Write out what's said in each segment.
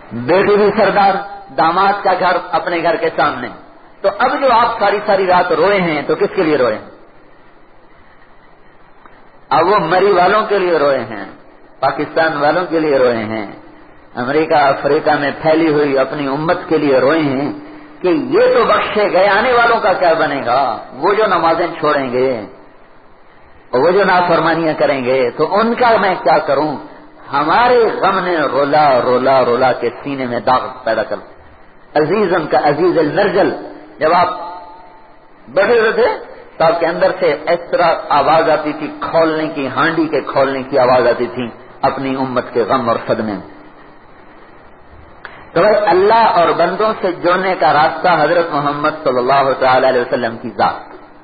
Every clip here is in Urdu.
بیٹی بھی سردار، داماد کا گھر اپنے گھر کے سامنے. تو اب جو آپ ساری ساری رات روئے ہیں تو کس کے لیے روئے ہیں؟ اب وہ مری والوں کے لیے روئے ہیں، پاکستان والوں کے لیے روئے ہیں، امریکہ افریقہ میں پھیلی ہوئی اپنی امت کے لیے روئے ہیں کہ یہ تو بخشے گئے، آنے والوں کا کیا بنے گا؟ وہ جو نمازیں چھوڑیں گے، وہ جو نافرمانیاں کریں گے تو ان کا میں کیا کروں؟ ہمارے غم نے رولا رولا رولا کے سینے میں داغ پیدا کر. عزیزم کا عزیز المرجل، جب آپ بیٹھے ہوئے تھے تو آپ کے اندر سے اس طرح آواز آتی تھی، کھولنے کی، ہانڈی کے کھولنے کی آواز آتی تھی اپنی امت کے غم اور صدمے میں. تو بھائی اللہ اور بندوں سے جوڑنے کا راستہ حضرت محمد صلی اللہ تعالی علیہ وسلم کی ذات.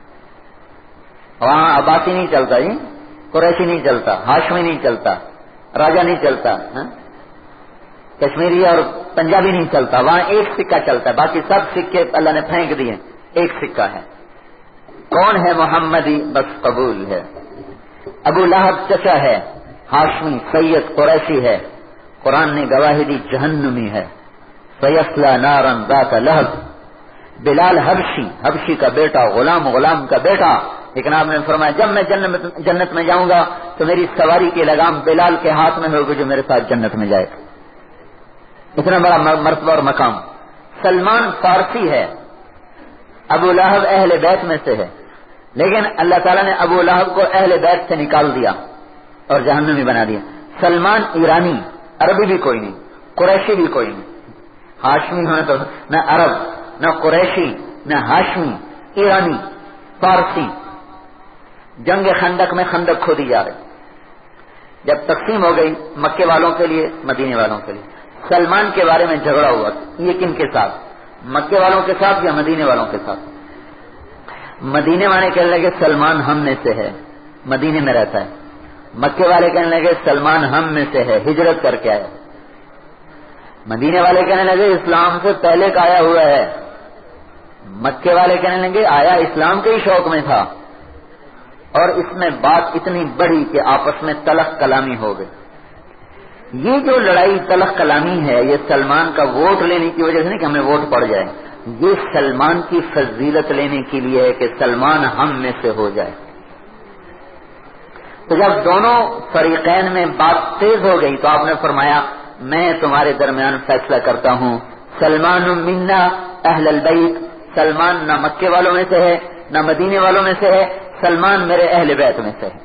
وہاں عباسی نہیں چلتا جی، قریشی نہیں چلتا، ہاشمی نہیں چلتا، راجا نہیں چلتا، کشمیری اور پنجابی نہیں چلتا. وہاں ایک سکہ چلتا ہے، باقی سب سکے اللہ نے پھینک دیے، ایک سکہ ہے. کون ہے؟ محمدی، بس قبول ہے. ابو لہب چچا ہے، ہاشمی سید قریشی ہے، قرآن نے گواہی دی جہنمی ہے. سیصلی نارا ذات لہب. بلال حبشی کا بیٹا، غلام کا بیٹا. لیکن آپ نے فرمایا جب میں جنت میں جاؤں گا تو میری سواری کی لگام بلال کے ہاتھ میں ہوگی جو میرے ساتھ جنت میں جائے گا. اتنا بڑا مرتبہ اور مقام. سلمان فارسی ہے، ابو لہب اہل بیت میں سے ہے، لیکن اللہ تعالیٰ نے ابو لہب کو اہل بیت سے نکال دیا اور جہنمی بنا دیا. سلمان ایرانی، عربی بھی کوئی نہیں، قریشی بھی کوئی نہیں. ہاشمی ہونے تو نہ عرب، نہ قریشی، نہ ہاشمی، ایرانی، فارسی. جنگ خندق میں خندق کھودی جا رہی. جب تقسیم ہو گئی مکے والوں کے لیے، مدینے والوں کے لیے، سلمان کے بارے میں جھگڑا ہوا. یہ کن کے ساتھ؟ مکے والوں کے ساتھ یا مدینے والوں کے ساتھ؟ مدینے والے کہنے لگے سلمان ہم میں سے ہے، مدینے میں رہتا ہے. مکے والے کہنے لگے سلمان ہم میں سے ہے، ہجرت کر کے آیا. مدینے والے کہنے لگے اسلام سے پہلے کا آیا ہوا ہے. مکے والے کہنے لگے آیا اسلام کے ہی شوق میں تھا. اور اس میں بات اتنی بڑی کہ آپس میں تلخ کلامی ہو گئی. یہ جو لڑائی تلخ کلامی ہے یہ سلمان کا ووٹ لینے کی وجہ سے نہیں کہ ہمیں ووٹ پڑ جائے، یہ سلمان کی فضیلت لینے کے لیے ہے کہ سلمان ہم میں سے ہو جائے. تو جب دونوں فریقین میں بات تیز ہو گئی تو آپ نے فرمایا میں تمہارے درمیان فیصلہ کرتا ہوں. سلمان منا اہل البیت. سلمان نہ مکے والوں میں سے ہے نہ مدینے والوں میں سے ہے، سلمان میرے اہل بیت میں سے ہے.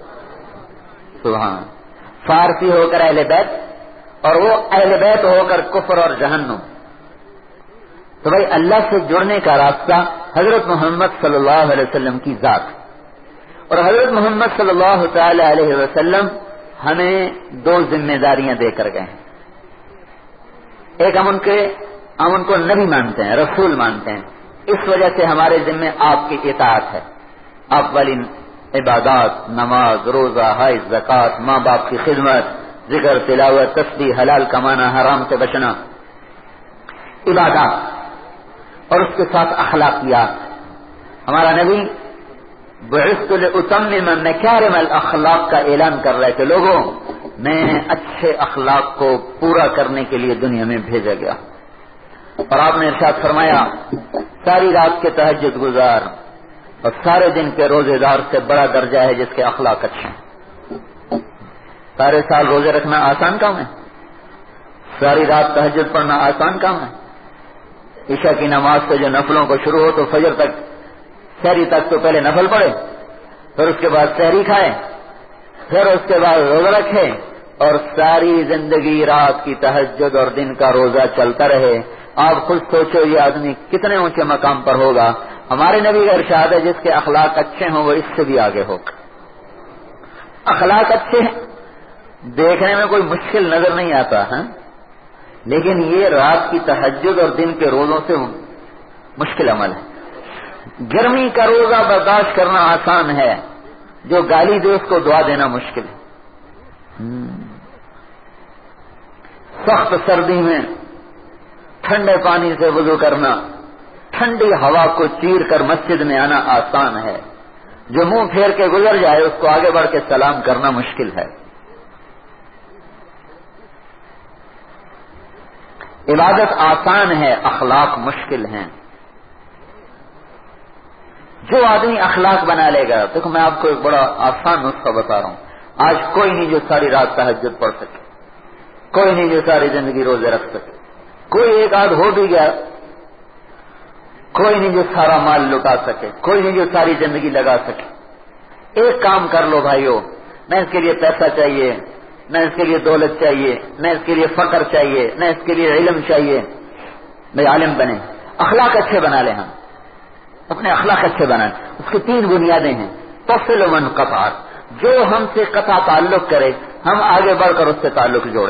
سبحان. فارسی ہو کر اہل بیت اور وہ اہل بیت ہو کر کفر اور جہنم. تو بھائی اللہ سے جڑنے کا راستہ حضرت محمد صلی اللہ علیہ وسلم کی ذات. اور حضرت محمد صلی اللہ تعالی علیہ وسلم ہمیں دو ذمہ داریاں دے کر گئے ہیں. ایک ہم ان کو نبی مانتے ہیں، رسول مانتے ہیں، اس وجہ سے ہمارے ذمہ آپ کی اطاعت ہے. آپ والی عبادات، نماز، روزہ، حج، زکوٰۃ، ماں باپ کی خدمت، ذکر، تلاوت، تسبیح، حلال کمانا، حرام سے بچنا، عبادات، اور اس کے ساتھ اخلاقیات. ہمارا نبی بعثت لأتمم مکارم الاخلاق کا اعلان کر رہے تھے، لوگوں میں اچھے اخلاق کو پورا کرنے کے لیے دنیا میں بھیجا گیا. اور آپ نے ارشاد فرمایا ساری رات کے تہجد گزار اور سارے دن کے روزے دار سے بڑا درجہ ہے جس کے اخلاق اچھے ہیں. سارے سال روزے رکھنا آسان کام ہے؟ ساری رات تہجد پڑھنا آسان کام ہے؟ عشاء کی نماز سے جو نفلوں کو شروع ہو تو فجر تک، سحری تک تو پہلے نفل پڑھے، پھر اس کے بعد سحری کھائے، پھر اس کے بعد روزہ رکھے، اور ساری زندگی رات کی تہجد اور دن کا روزہ چلتا رہے. آپ خود سوچو یہ آدمی کتنے اونچے مقام پر ہوگا. ہمارے نبی کا ارشاد ہے جس کے اخلاق اچھے ہوں وہ اس سے بھی آگے ہوگا. اخلاق اچھے ہیں، دیکھنے میں کوئی مشکل نظر نہیں آتا ہے، لیکن یہ رات کی تہجد اور دن کے روزوں سے مشکل عمل ہے. گرمی کا روزہ برداشت کرنا آسان ہے، جو گالی دے اس کو دعا دینا مشکل ہے. سخت سردی میں ٹھنڈے پانی سے وضو کرنا، ٹھنڈی ہوا کو چیر کر مسجد میں آنا آسان ہے، جو منہ پھیر کے گزر جائے اس کو آگے بڑھ کے سلام کرنا مشکل ہے. عبادت آسان ہے، اخلاق مشکل ہیں۔ جو آدمی اخلاق بنا لے گا، دیکھو میں آپ کو ایک بڑا آسان نسخہ بتا رہا ہوں۔ آج کوئی نہیں جو ساری رات تہجد پڑھ سکے، کوئی نہیں جو ساری زندگی روزے رکھ سکے، کوئی ایک آدھ ہو بھی گیا، کوئی نہیں جو سارا مال لٹا سکے، کوئی نہیں جو ساری زندگی لگا سکے۔ ایک کام کر لو بھائیو، نہ اس کے لیے پیسہ چاہیے، نہ اس کے لیے دولت چاہیے، نہ اس کے لیے فقر چاہیے، نہ اس کے لیے علم چاہیے، بھائی عالم بنے، اخلاق اچھے بنا لیں، ہم اپنے اخلاق اچھے بنائیں۔ اس کی 3 بنیادیں ہیں۔ تصل من قطع، جو ہم سے قطع تعلق کرے ہم آگے بڑھ کر اس سے تعلق جوڑیں،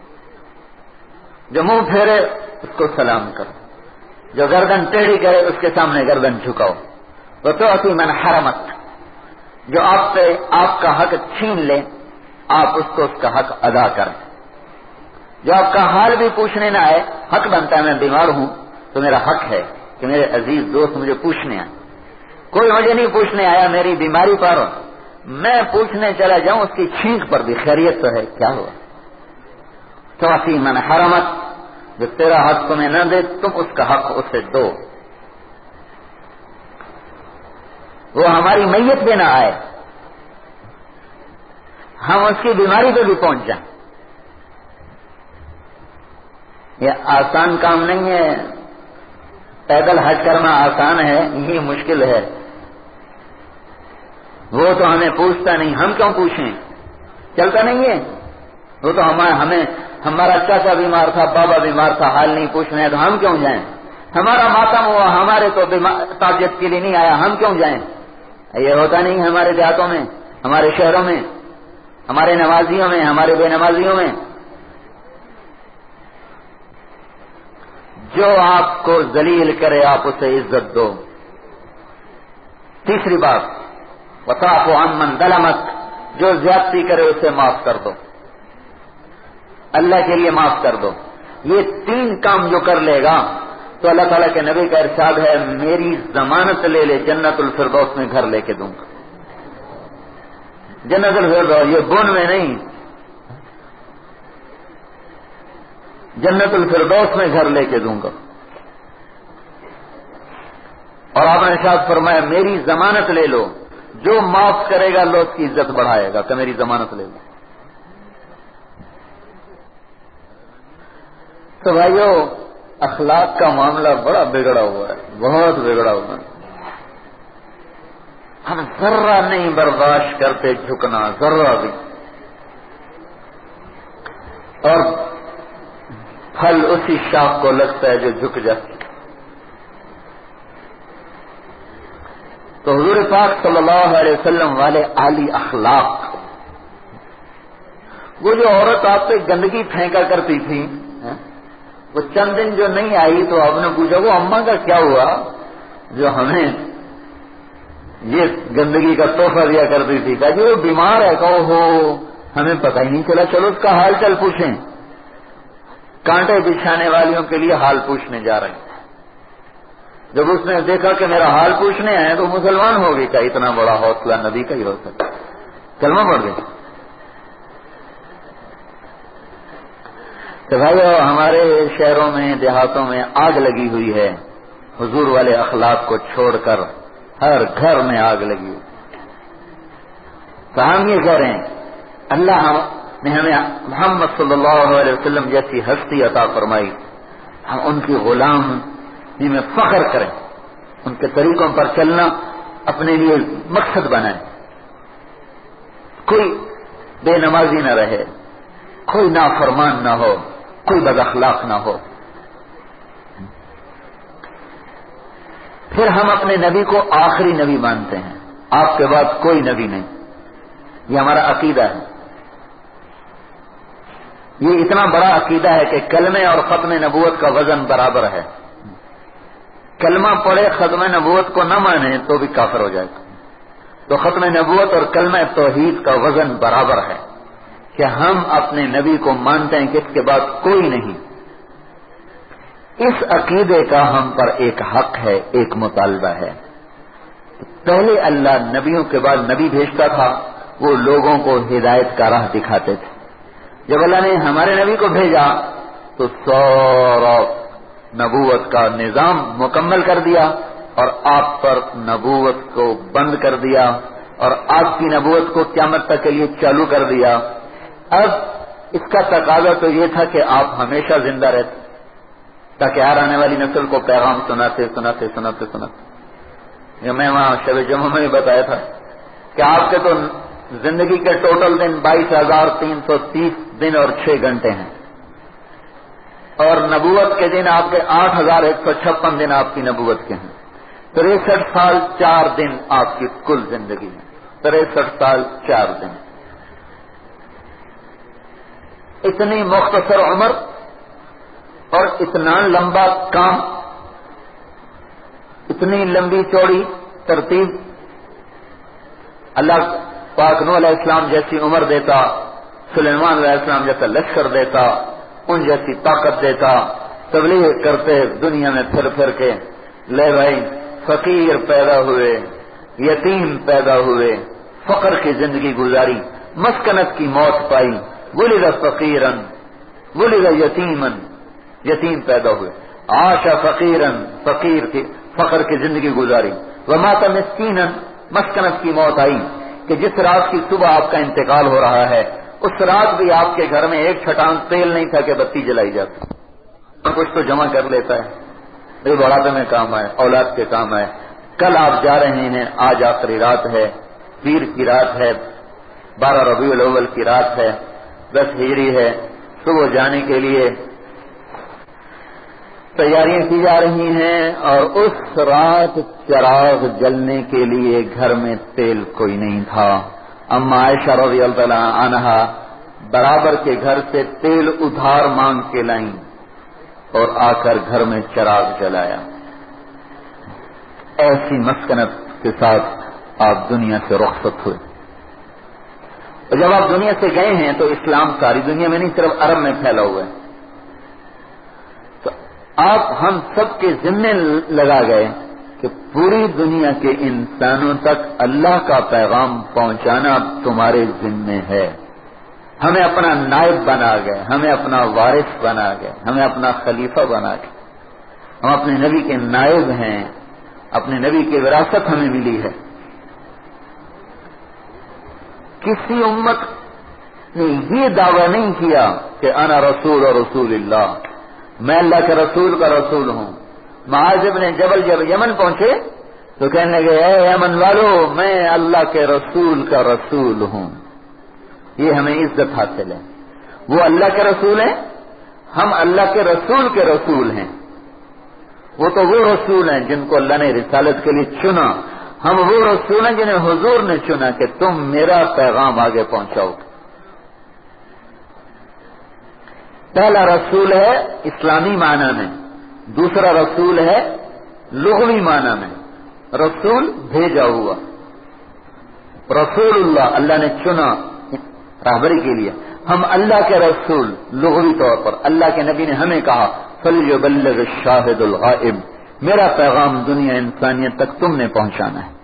جو منہ پھیرے اس کو سلام کرو، جو گردن ٹیڑھی کرے اس کے سامنے گردن جھکاؤ۔ وتعطی من حرمت، جو آپ کا حق چھین لے آپ اس کو اس کا حق ادا کریں۔ جو آپ کا حال بھی پوچھنے نہ آئے، حق بنتا ہے میں بیمار ہوں تو میرا حق ہے کہ میرے عزیز دوست مجھے پوچھنے آئے۔ کوئی مجھے نہیں پوچھنے آیا میری بیماری پر، میں پوچھنے چلا جاؤں اس کی چھینک پر بھی، خیریت تو ہے، کیا ہوا؟ تعطی من حرمت، جو تیرا حق تمہیں نہ دے تم اس کا حق اسے دو۔ وہ ہماری میت پہ نہ آئے، ہم اس کی بیماری پہ بھی پہنچ جائیں۔ یہ آسان کام نہیں ہے، پیدل حج کرنا آسان ہے، یہ مشکل ہے۔ وہ تو ہمیں پوچھتا نہیں، ہم کیوں پوچھیں؟ چلتا نہیں ہے، وہ تو ہمارا چاچا بیمار تھا، بابا بیمار تھا، حال نہیں پوچھنا ہے تو ہم کیوں جائیں؟ ہمارا ماتم ہوا، ہمارے تو تعزیت کے لیے نہیں آیا، ہم کیوں جائیں؟ یہ ہوتا نہیں ہمارے دیہاتوں میں، ہمارے شہروں میں، ہمارے نمازیوں میں، ہمارے بے نمازیوں میں۔ جو آپ کو ذلیل کرے آپ اسے عزت دو۔ تیسری بات، وَتَعْفُ عَمَّنْ ظَلَمَكَ، جو زیادتی کرے اسے معاف کر دو، اللہ کے لیے معاف کر دو۔ یہ 3 کام جو کر لے گا تو اللہ تعالیٰ کے نبی کا ارشاد ہے میری ضمانت لے لے جنت الفردوس میں گھر لے کے دوں گا۔ جنت الفردوس یہ بن میں نہیں، جنت الفردوس میں گھر لے کے دوں گا۔ اور آپ نے ارشاد فرمایا میری ضمانت لے لو، جو معاف کرے گا اللہ اس کی عزت بڑھائے گا، کہ میری ضمانت لے لو۔ تو بھائیو اخلاق کا معاملہ بڑا بگڑا ہوا ہے، بہت بگڑا ہوا ہے۔ ہم ذرہ نہیں برداشت کرتے جھکنا، ذرہ بھی، اور پھل اسی شاخ کو لگتا ہے جو جھک جاتی۔ تو حضور پاک صلی اللہ علیہ وسلم والے عالی اخلاق، وہ جو عورت آپ پہ گندگی پھینکا کرتی تھی، وہ چند دن جو نہیں آئی تو آپ نے پوچھا وہ اماں کا کیا ہوا جو ہمیں یہ گندگی کا تحفہ دیا کرتی تھی؟ کہا جی وہ بیمار ہے۔ کہو ہو ہمیں پتہ ہی نہیں چلا، چلو اس کا حال چل پوچھیں۔ کانٹے بچھانے والیوں کے لیے حال پوچھنے جا رہے ہیں۔ جب اس نے دیکھا کہ میرا حال پوچھنے آئے تو مسلمان ہو گئی، کہ اتنا بڑا حوصلہ نبی کا ہی ہو سکتا، کلمہ پڑھ گئی۔ تو بھائی ہمارے شہروں میں دیہاتوں میں آگ لگی ہوئی ہے، حضور والے اخلاق کو چھوڑ کر ہر گھر میں آگ لگی ہوئی۔ تو ہم یہ کہہ رہے ہیں اللہ نے ہمیں محمد صلی اللہ علیہ وسلم جیسی ہستی عطا فرمائی، ہم ان کی غلام جن میں فخر کریں، ان کے طریقوں پر چلنا اپنے لیے مقصد بنائیں۔ کوئی بے نمازی نہ رہے، کوئی نافرمان نہ ہو، کوئی بد اخلاق نہ ہو۔ پھر ہم اپنے نبی کو آخری نبی مانتے ہیں، آپ کے بعد کوئی نبی نہیں، یہ ہمارا عقیدہ ہے۔ یہ اتنا بڑا عقیدہ ہے کہ کلمے اور ختم نبوت کا وزن برابر ہے۔ کلمہ پڑھے ختم نبوت کو نہ مانے تو بھی کافر ہو جائے گا۔ تو ختم نبوت اور کلمہ توحید کا وزن برابر ہے کہ ہم اپنے نبی کو مانتے ہیں کہ اس کے بعد کوئی نہیں۔ اس عقیدے کا ہم پر ایک حق ہے، ایک مطالبہ ہے۔ پہلے اللہ نبیوں کے بعد نبی بھیجتا تھا، وہ لوگوں کو ہدایت کا راہ دکھاتے تھے۔ جب اللہ نے ہمارے نبی کو بھیجا تو سارا نبوت کا نظام مکمل کر دیا اور آپ پر نبوت کو بند کر دیا اور آپ کی نبوت کو قیامت تک کے لیے چالو کر دیا۔ اب اس کا تقاضا تو یہ تھا کہ آپ ہمیشہ زندہ رہتے تاکہ ہر آنے والی نسل کو پیغام سناتے سناتے سناتے سناتے۔ میں وہاں شب جمعہ میں بتایا تھا کہ آپ کے تو زندگی کے ٹوٹل دن 22,330 دن اور 6 گھنٹے ہیں، اور نبوت کے دن آپ کے 8,156 دن آپ کی نبوت کے ہیں۔ 63 سال 4 دن آپ کی کل زندگی ہے، 63 سال 4 دن۔ اتنی مختصر عمر اور اتنا لمبا کام، اتنی لمبی چوڑی ترتیب۔ اللہ پاک نوح علیہ السلام جیسی عمر دیتا، سلیمان علیہ السلام جیسا لشکر دیتا، ان جیسی طاقت دیتا، تبلیغ کرتے دنیا میں پھر پھر کے، لے بھائی فقیر پیدا ہوئے، یتیم پیدا ہوئے، فقر کی زندگی گزاری، مسکنت کی موت پائی، ولد فقیرن ولد یتیمن، یتیم پیدا ہوئے، عاش فقیرن، فقر کی زندگی گزاری، ومات مسکینن، مسکنت کی موت آئی کہ جس رات کی صبح آپ کا انتقال ہو رہا ہے اس رات بھی آپ کے گھر میں ایک چھٹان تیل نہیں تھا کہ بتی جلائی جاتی، کچھ تو جمع کر لیتا ہے، میرے بڑھاپے میں کام آئے، اولاد کے کام آئے۔ کل آپ جا رہے ہیں، آج آخری رات ہے، پیر کی رات ہے، 12 ربیع الاول کی رات ہے، 10 ہجری ہے، صبح جانے کے لیے تیاریاں کی جا رہی ہیں، اور اس رات چراغ جلنے کے لیے گھر میں تیل کوئی نہیں تھا۔ اما عائشہ رضی اللہ عنہا برابر کے گھر سے تیل ادھار مانگ کے لائیں اور آ کر گھر میں چراغ جلایا۔ ایسی مسکنت کے ساتھ آپ دنیا سے رخصت ہوئے، اور جب آپ دنیا سے گئے ہیں تو اسلام ساری دنیا میں نہیں، صرف عرب میں پھیلا ہوا ہے، تو آپ ہم سب کے ذمے لگا گئے کہ پوری دنیا کے انسانوں تک اللہ کا پیغام پہنچانا تمہارے ذمے ہے۔ ہمیں اپنا نائب بنا گئے، ہمیں اپنا وارث بنا گئے، ہمیں اپنا خلیفہ بنا گئے، ہم اپنے نبی کے نائب ہیں، اپنے نبی کی وراثت ہمیں ملی ہے۔ کسی امت نے یہ دعویٰ نہیں کیا کہ انا رسول اور رسول اللہ، میں اللہ کے رسول کا رسول ہوں۔ معاذ بن جبل جب یمن پہنچے تو کہنے لگے اے یمن والو، میں اللہ کے رسول کا رسول ہوں۔ یہ ہمیں عزت حاصل ہے، وہ اللہ کے رسول ہیں، ہم اللہ کے رسول ہیں۔ وہ تو وہ رسول ہیں جن کو اللہ نے رسالت کے لیے چنا، ہم وہ رسول ہیں جنہیں حضور نے چنا کہ تم میرا پیغام آگے پہنچاؤ۔ پہلا رسول ہے اسلامی معنی میں، دوسرا رسول ہے لغوی معنی میں، رسول بھیجا ہوا، رسول اللہ نے چنا راہبری کے لیے، ہم اللہ کے رسول لغوی طور پر۔ اللہ کے نبی نے ہمیں کہا فَلْيُبَلِّغِ الشَّاهِدُ الْغَائِبُ، میرا پیغام دنیا انسانیت تک تم نے پہنچانا ہے۔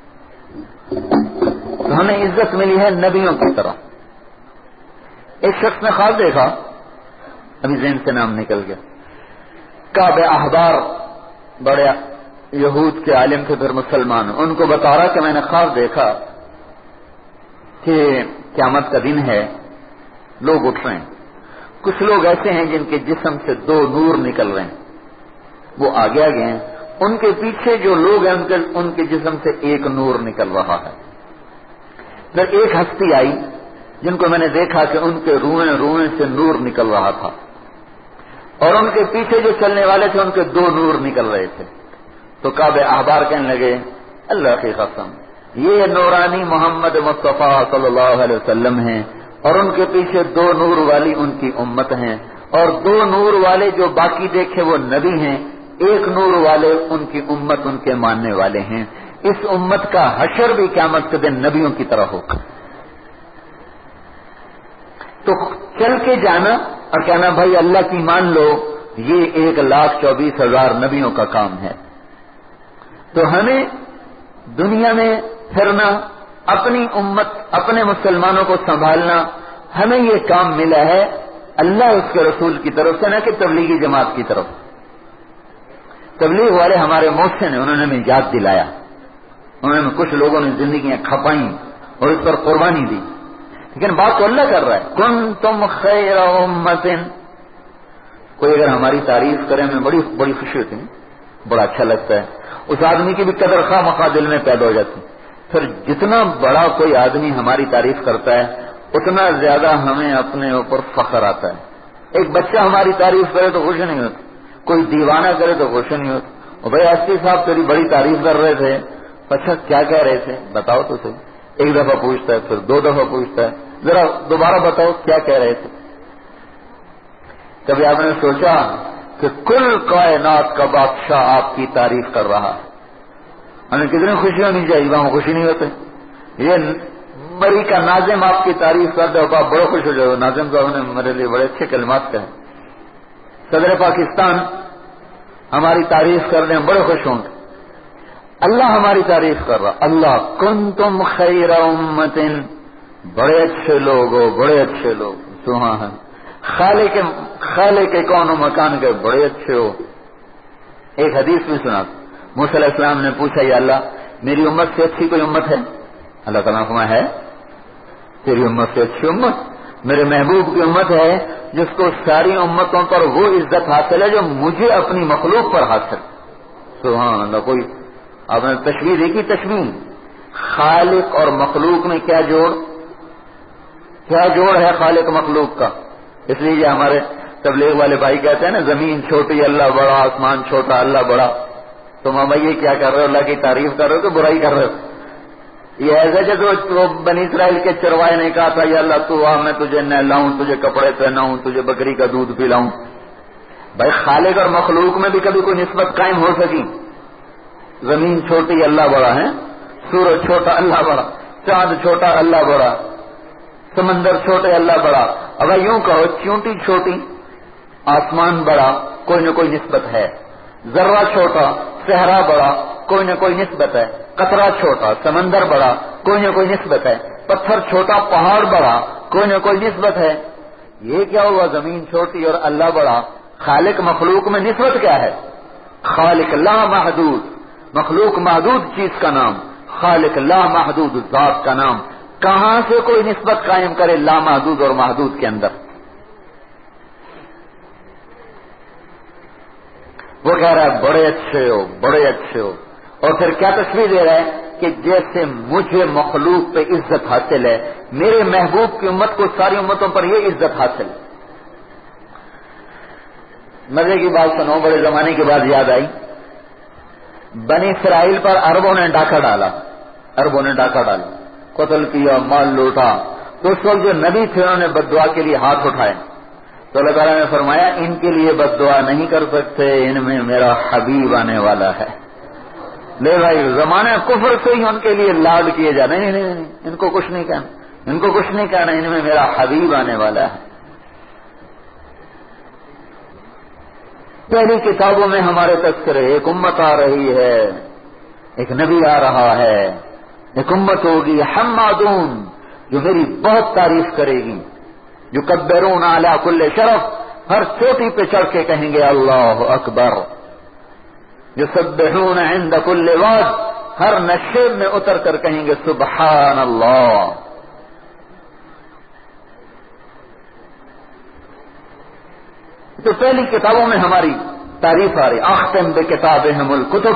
تو ہمیں عزت ملی ہے نبیوں کی طرح۔ ایک شخص نے خواب دیکھا، ابھی ذہن سے نام نکل گیا، کعب احبار، بڑے یہود کے عالم تھے پھر مسلمان، ان کو بتا رہا کہ میں نے خواب دیکھا کہ قیامت کا دن ہے، لوگ اٹھ رہے ہیں، کچھ لوگ ایسے ہیں جن کے جسم سے 2 نور نکل رہے ہیں، وہ آگے آگے ہیں، ان کے پیچھے جو لوگ ہیں ان کے جسم سے 1 نور نکل رہا ہے۔ پھر ایک ہستی آئی جن کو میں نے دیکھا کہ ان کے روئیں سے نور نکل رہا تھا، اور ان کے پیچھے جو چلنے والے تھے ان کے 2 نور نکل رہے تھے۔ تو کعب احبار کہنے لگے اللہ کی قسم، یہ نورانی محمد مصطفیٰ صلی اللہ علیہ وسلم ہیں، اور ان کے پیچھے 2 نور والی ان کی امت ہیں، اور 2 نور والے جو باقی دیکھے وہ نبی ہیں، 1 نور والے ان کی امت ان کے ماننے والے ہیں۔ اس امت کا حشر بھی قیامت کے دن نبیوں کی طرح ہوگا۔ تو چل کے جانا اور کہنا بھائی اللہ کی مان لو، یہ 1,24,000 نبیوں کا کام ہے۔ تو ہمیں دنیا میں پھرنا، اپنی امت، اپنے مسلمانوں کو سنبھالنا، ہمیں یہ کام ملا ہے اللہ اس کے رسول کی طرف سے، نہ کہ تبلیغی جماعت کی طرف۔ تبلیغ والے ہمارے محسن ہیں، انہوں نے ہمیں یاد دلایا، انہوں نے کچھ لوگوں نے زندگیاں کھپائیں اور اس پر قربانی دی، لیکن بات تو اللہ کر رہا ہے، کنتم خیر امت۔ کوئی اگر ہماری تعریف کرے ہمیں بڑی بڑی خوشی ہوتی ہے، بڑا اچھا لگتا ہے، اس آدمی کی بھی قدر خواہ مخواہ دل میں پیدا ہو جاتی ہے۔ پھر جتنا بڑا کوئی آدمی ہماری تعریف کرتا ہے اتنا زیادہ ہمیں اپنے اوپر فخر آتا ہے۔ ایک بچہ ہماری تعریف کرے تو خوشی نہیں ہوتی، کوئی دیوانہ کرے تو خوشی نہیں ہوتی۔ اور بھائی استی صاحب تیری بڑی تعریف کر رہے تھے، اچھا کیا کہہ رہے تھے بتاؤ تو صحیح۔ ایک دفعہ پوچھتا ہے، پھر 2 دفعہ پوچھتا ہے، ذرا دوبارہ بتاؤ کیا کہہ رہے تھے۔ کبھی آپ نے سوچا کہ کل کائنات کا بادشاہ آپ کی تعریف کر رہا ہے، ہمیں کتنی خوشی ہونی چاہیے، وہاں خوشی نہیں ہوتے۔ یہ مری کا ناظم آپ کی تعریف کرتے ہو، آپ بڑے خوش ہو جاؤ، ناظم صاحب نے میرے لیے بڑے اچھے کلمات کہے۔ صدر پاکستان ہماری تعریف کر رہے ہیں، بڑے خوش ہوں گے۔ اللہ ہماری تعریف کر رہا، اللہ کنتم خیر امت، بڑے اچھے لوگ ہو، بڑے اچھے لوگ، سبحان خالق کون و مکان کے بڑے اچھے ہو۔ ایک حدیث میں سنا، موسیٰ علیہ السلام نے پوچھا یا اللہ میری امت سے اچھی کوئی امت ہے؟ اللہ تعالیٰ نے فرمایا ہے، تیری امت سے اچھی امت میرے محبوب کی امت ہے، جس کو ساری امتوں پر وہ عزت حاصل ہے جو مجھے اپنی مخلوق پر حاصل۔ سبحان اللہ، کوئی آپ نے تشبیہ دیکھی؟ تشبیہ خالق اور مخلوق میں کیا جوڑ ہے خالق مخلوق کا۔ اس لیے ہمارے تبلیغ والے بھائی کہتے ہیں نا، زمین چھوٹی اللہ بڑا، آسمان چھوٹا اللہ بڑا۔ تو ماما یہ کیا کر رہے ہو؟ اللہ کی تعریف کر رہے ہو کہ برائی کر رہے ہو؟ یہ ایسا جیسے وہ بنی اسرائیل کے چروائے نے کہا تھا یا اللہ تو آ میں تجھے نہلاؤں، تجھے کپڑے پہناؤں، تجھے بکری کا دودھ پلاؤں۔ بھائی خالق اور مخلوق میں بھی کبھی کوئی نسبت قائم ہو سکی؟ زمین چھوٹی اللہ بڑا ہے، سورج چھوٹا اللہ بڑا، چاند چھوٹا اللہ بڑا، سمندر چھوٹے اللہ بڑا۔ اگر یوں کہو چونٹی چھوٹی آسمان بڑا، کوئی نہ کوئی نسبت ہے۔ ذرہ چھوٹا صحرا بڑا، کوئی نہ کوئی نسبت ہے۔ قطرہ چھوٹا سمندر بڑا، کوئی نہ کوئی نسبت ہے۔ پتھر چھوٹا پہاڑ بڑا، کوئی نہ کوئی نسبت ہے۔ یہ کیا ہوا؟ زمین چھوٹی اور اللہ بڑا۔ خالق مخلوق میں نسبت کیا ہے؟ خالق لا محدود، مخلوق محدود چیز کا نام، خالق لا محدود ذات کا نام۔ کہاں سے کوئی نسبت قائم کرے لا محدود اور محدود کے اندر؟ وہ کہہ رہا ہے بڑے اچھے ہو، بڑے اچھے ہو، اور پھر کیا تصویر دے رہا ہے کہ جیسے مجھے مخلوق پہ عزت حاصل ہے، میرے محبوب کی امت کو ساری امتوں پر یہ عزت حاصل ہے۔ مزے کی بات سنو، بڑے زمانے کے بعد یاد آئی، بنی اسرائیل پر عربوں نے ڈاکہ ڈالا، قتل کیا، مال لوٹا۔ تو اس وقت جو نبی تھے انہوں نے بد دعا کے لیے ہاتھ اٹھائے، تو اللہ تعالیٰ نے فرمایا ان کے لیے بد دعا نہیں کر سکتے، ان میں میرا حبیب آنے والا ہے۔ لے بھائی، زمانہ کفر سے ہی ان کے لیے لاڈ کیے جا رہے ہیں، نہیں، ان کو کچھ نہیں کہنا، ان میں میرا حبیب آنے والا ہے۔ پہلی کتابوں میں ہمارے تذکرے، ایک امت آ رہی ہے، ایک نبی آ رہا ہے، ایک امت ہوگی حمادون جو میری بہت تعریف کرے گی، جو کبرون علی کل شرف، ہر چوٹی پہ چڑھ کے کہیں گے اللہ اکبر، جو سبحون عند کل واد، ہر نشیب میں اتر کر کہیں گے سبحان اللہ۔ تو پہلی کتابوں میں ہماری تعریف آ رہی، اختم بکتابہم الکتب،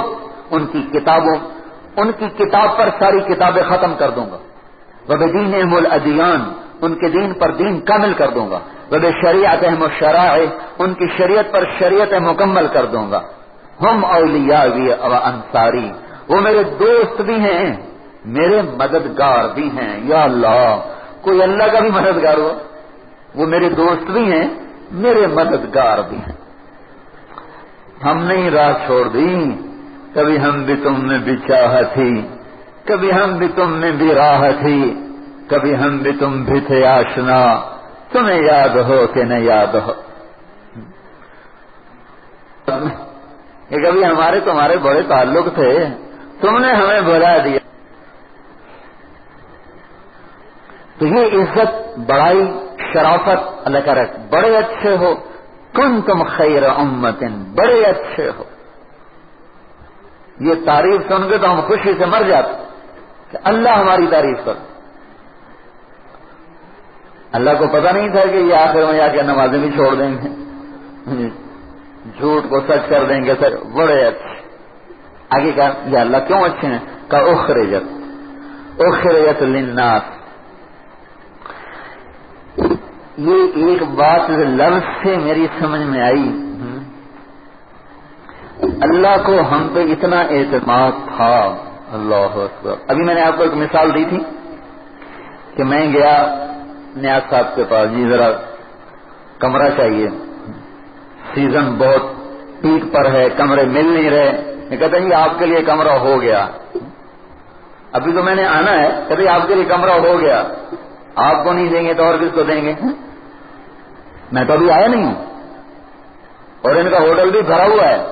ان کی کتاب پر ساری کتابیں ختم کر دوں گا، وبدینہم الادیان، ان کے دین پر دین کامل کر دوں گا، وبشریعتہم الشرائع، ان کی شریعت پر شریعت مکمل کر دوں گا، ہم اولیاء و انصاری، وہ میرے دوست بھی ہیں، میرے مددگار بھی ہیں۔ یا اللہ، کوئی اللہ کا بھی مددگار ہو؟ وہ میرے دوست بھی ہیں، میرے مددگار بھی ہیں۔ ہم نے راہ چھوڑ دی، کبھی ہم بھی تم میں بھی چاہ تھی، کبھی ہم بھی تم میں بھی راہ تھی، کبھی ہم بھی تم بھی تھے آشنا، تمہیں یاد ہو کہ نہ یاد ہو کہ کبھی ہمارے تمہارے بڑے تعلق تھے، تم نے ہمیں بھلا دیا۔ تو یہ عزت، بڑائی، شرافت اللہ کہہ رہا ہے بڑے اچھے ہو، کنتم خیر امت، بڑے اچھے ہو. یہ تعریف سن کے تو ہم خوشی سے مر جاتے کہ اللہ ہماری تعریف کر. اللہ کو پتہ نہیں تھا کہ یہ آخر میں جا کے نمازیں بھی چھوڑ دیں گے، جھوٹ کو سچ کر دیں گے. سر بڑے اچھے. آگے کہا یا اللہ کیوں اچھے ہیں؟ کہا اخرجت للناس. یہ ایک بات لفظ سے میری سمجھ میں آئی، اللہ کو ہم پہ اتنا اعتماد تھا. اللہ اکبر. ابھی میں نے آپ کو ایک مثال دی تھی کہ میں گیا نیاز صاحب کے پاس، جی ذرا کمرہ چاہیے، سیزن بہت پیک پر ہے، کمرے مل نہیں رہے. یہ کہتے ہیں آپ کے لیے کمرہ ہو گیا. ابھی تو میں نے آنا ہے، کہتے آپ کے لیے کمرہ ہو گیا. آپ کو نہیں دیں گے تو اور کس کو دیں گے؟ میں تو ابھی آیا نہیں ہوں اور ان کا ہوٹل بھی بھرا ہوا ہے.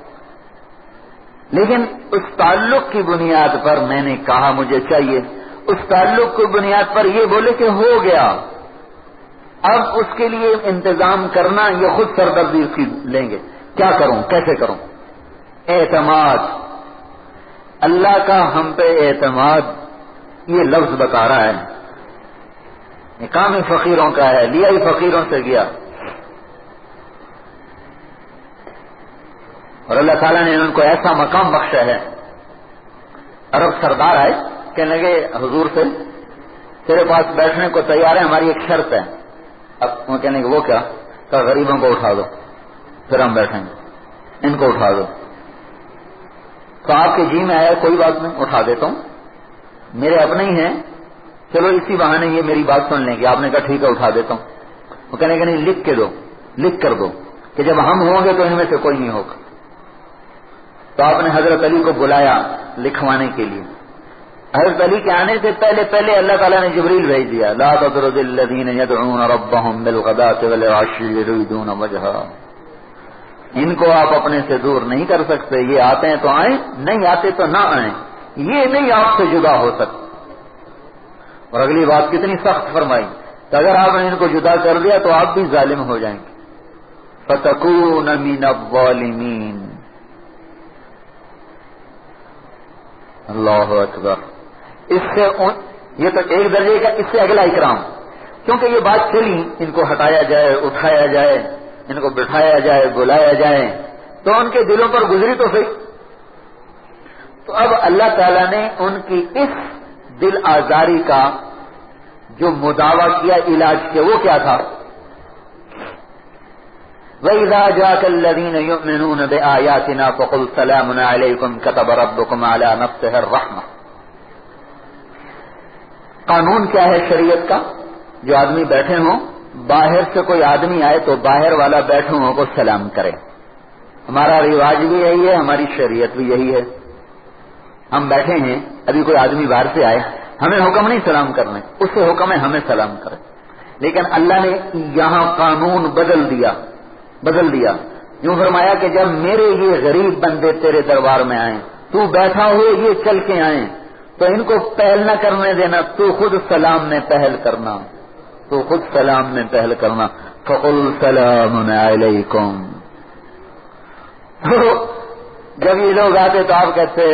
لیکن اس تعلق کی بنیاد پر میں نے کہا مجھے چاہیے. اس تعلق کی بنیاد پر یہ بولے کہ ہو گیا. اب اس کے لیے انتظام کرنا یہ خود سردردی اس کی لیں گے. کیا کروں، کیسے کروں؟ اعتماد. اللہ کا ہم پہ اعتماد یہ لفظ بتا رہا ہے. یہ کام ہی فقیروں کا ہے، لیا ہی فقیروں سے گیا. اور اللہ تعالیٰ نے ان کو ایسا مقام بخشا ہے. عرب سردار آئے، کہنے لگے حضور سے تیرے پاس بیٹھنے کو تیار ہے، ہماری ایک شرط ہے. اب وہ کہنے کہ وہ کیا؟ کہ غریبوں کو اٹھا دو پھر ہم بیٹھیں گے. ان کو اٹھا دو. تو آپ کے جی میں آیا کوئی بات نہیں، اٹھا دیتا ہوں، میرے اپنے ہی ہیں، چلو اسی بہانے یہ میری بات سن لیں گے. آپ نے کہا ٹھیک ہے اٹھا دیتا ہوں. وہ کہنے کہ نہیں، لکھ کے دو، لکھ کر دو کہ جب ہم ہوں گے تو ان میں سے کوئی نہیں ہوگا. تو آپ نے حضرت علی کو بلایا لکھوانے کے لیے. حضرت علی کے آنے سے پہلے اللہ تعالیٰ نے جبریل بھیج دیا، لا تطرد الذین یدعون ربهم بالغداة والعشی یریدون وجہہ. ان کو آپ اپنے سے دور نہیں کر سکتے. یہ آتے ہیں تو آئیں، نہیں آتے تو نہ آئیں. یہ نہیں آپ سے جدا ہو سکتے. اور اگلی بات کتنی سخت فرمائی کہ اگر آپ نے ان کو جدا کر دیا تو آپ بھی ظالم ہو جائیں گے. فتکون من الظالمین. اللہ اکبر. اس سے یہ تو ایک درجے کا، اس سے اگلا اکرام. کیونکہ یہ بات چلی ان کو ہٹایا جائے، اٹھایا جائے، ان کو بٹھایا جائے، بلایا جائے، تو ان کے دلوں پر گزری تو صحیح. تو اب اللہ تعالیٰ نے ان کی اس دل آزاری کا جو مداوع کیا، علاج کیا، وہ کیا تھا؟ وَإِذَا جَاءَكَ الَّذِينَ يُؤْمِنُونَ بِآيَاتِنَا فَقُلْ سَلَامٌ عَلَيْكُمْ كَتَبَ رَبُّكُمْ عَلَى نَفْسِهِ الرَّحْمَةَ. قانون کیا ہے شریعت کا؟ جو آدمی بیٹھے ہوں، باہر سے کوئی آدمی آئے تو باہر والا بیٹھے ہوں کو سلام کرے. ہمارا رواج بھی یہی ہے، ہماری شریعت بھی یہی ہے. ہم بیٹھے ہیں، ابھی کوئی آدمی باہر سے آئے، ہمیں حکم نہیں سلام کرنے، اس سے حکم ہے ہمیں سلام کرے. لیکن اللہ نے یہاں قانون بدل دیا. یوں فرمایا کہ جب میرے یہ غریب بندے تیرے دربار میں آئیں، تو بیٹھا ہو یہ چل کے آئیں، تو ان کو پہل نہ کرنے دینا، تو خود سلام میں پہل کرنا. فقل سلام علیکم. جب یہ لوگ آتے تو آپ کہتے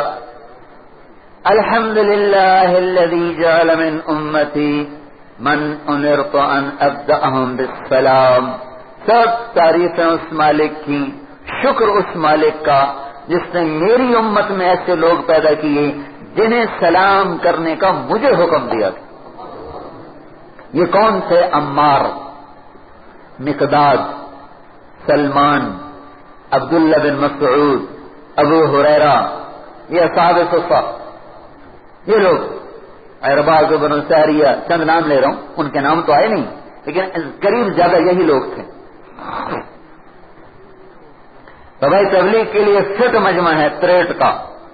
الحمدللہ الذی جعل من امتی من امرت ان ابدأهم بالسلام. سب تعریفیں اس مالک کی، شکر اس مالک کا جس نے میری امت میں ایسے لوگ پیدا کیے جنہیں سلام کرنے کا مجھے حکم دیا. یہ کون تھے؟ عمار، مقداد، سلمان، عبداللہ بن مسعود، ابو ہریرہ، یہ اصحاب صفہ، یہ لوگ. ارباز بن ساریہ، چند نام لے رہا ہوں، ان کے نام تو آئے نہیں لیکن قریب زیادہ یہی لوگ تھے. تو بھائی تبلیغ کے لیے فٹ مجمع ہے 63 کا.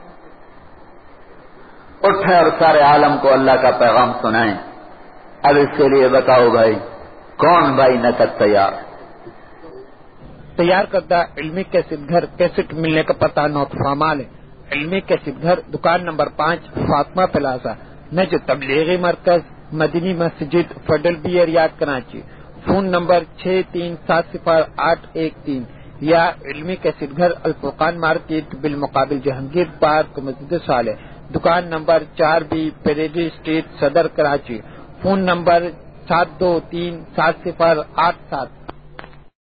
اٹھیں اور سارے عالم کو اللہ کا پیغام سنائیں. اب اس کے لیے بتاؤ بھائی کون بھائی نقد تیار کردہ علمی کیسٹ گھر کیسٹ ملنے کا پتہ نوٹ فرمال ہے. علمی کیسٹ گھر، دکان نمبر 5، فاطمہ پلازا، نجد تبلیغی مرکز، مدنی مسجد فڈل B Riaz Karachi, phone number 63708113 یا علمی کیسٹ گھر الفرقان مارکیٹ بالمقابل جہانگیر پارک مسجد صالح، دکان نمبر 4B پیریڈی اسٹریٹ صدر کراچی، فون نمبر 72370887